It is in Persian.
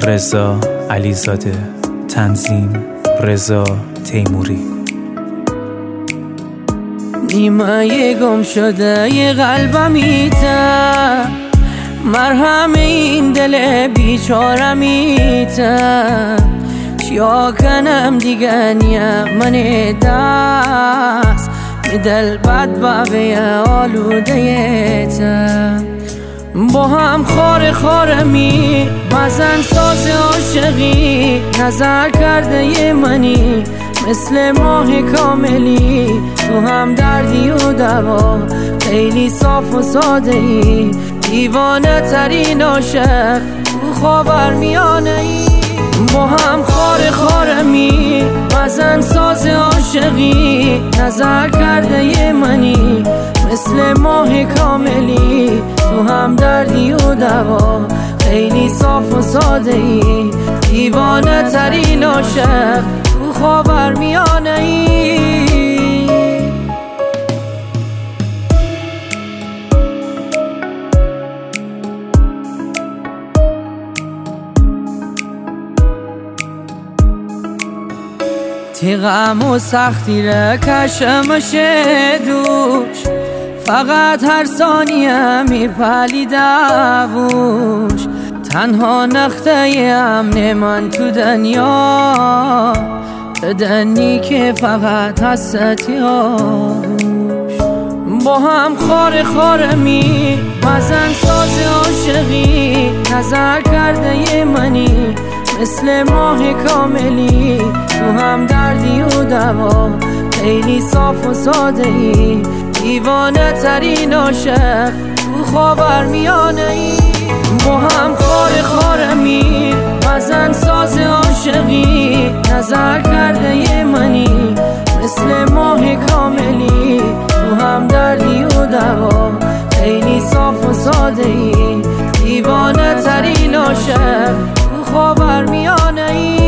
رضا علیزاده، تنظیم رضا تیموری. نیمه گم شده ی قلبمیته، مرهم این دل بیچارمیته. چیا کنم دیگه نیم من دست، می دل بد بابه آلوده ته. با هم خاره می بزن ساز عاشقی، نظر کرده ی منی مثل ماه کاملی. تو هم دردی و دوا، خیلی صاف و ساده ای، دیوانه ترین عاشق تو خاورمیانه ای. با هم خاره می بزن ساز عاشقی، نظر کرده ی منی مثل ماه کاملی. تو هم دردی و دوا، خیلی صاف و ساده ای، دیوانه ترین عاشق تو خاورمیانه ای. غم و سختی را کشمشه دوش، فقط هر ثانیه میپلی دوش. تنها نقطه امن من تو دنیا، بدنی که فقط هستی آروش. با هم خاره می بزن ساز عاشقی، نظر کرده ی منی مثل ماه کاملی. تو هم دردی و دوا، خیلی صاف و ساده ای، دیوانه ترین عاشق تو خاورمیانه ای. با هم خاره می بزن ساز عاشقی، نظر کرده ی منی مثل ماه کاملی. تو هم دردی و دوا، خیلی صاف و ساده ای، دیوانه ترین عاشق تو خاورمیانه ای.